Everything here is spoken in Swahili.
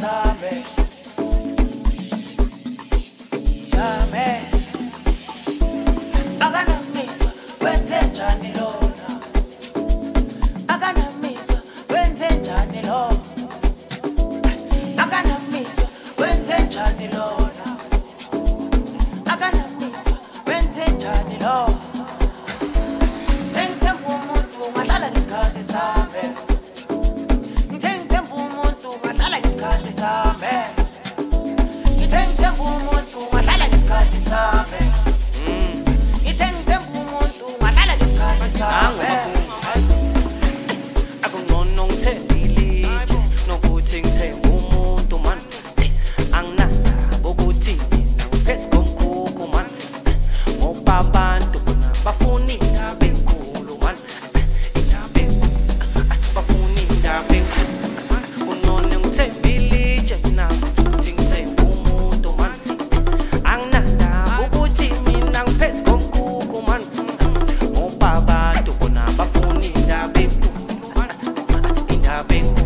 same same akanamisa wenze njani lona akanamisa wenze njani lona akanamisa wenze njani lona akanamisa wenze njani lona Ngithemba umuntu ngadlala ngesikhathi sami Ngithemba umuntu ngadlala ngesikhathi sami Ngithemba umuntu ngadlala ngesikhathi sami Ngithemba umuntu ngadlala ngesikhathi sami Akungcono ngithembile nokuthi ngithemba umuntu man anginandaba ukuthi mina ngiphezu komkhukhu man ngoba abantu bona bafuna indaba enkulu man indaba enkulu bafuna indaba enkulu kunone ngithembile nje mina ukuthi ngithemba umuntu man anginandaba ukuthi mina ngiphezu komkhukhu man ngoba abantu bona bafuna indaba enkulu indaba enkulu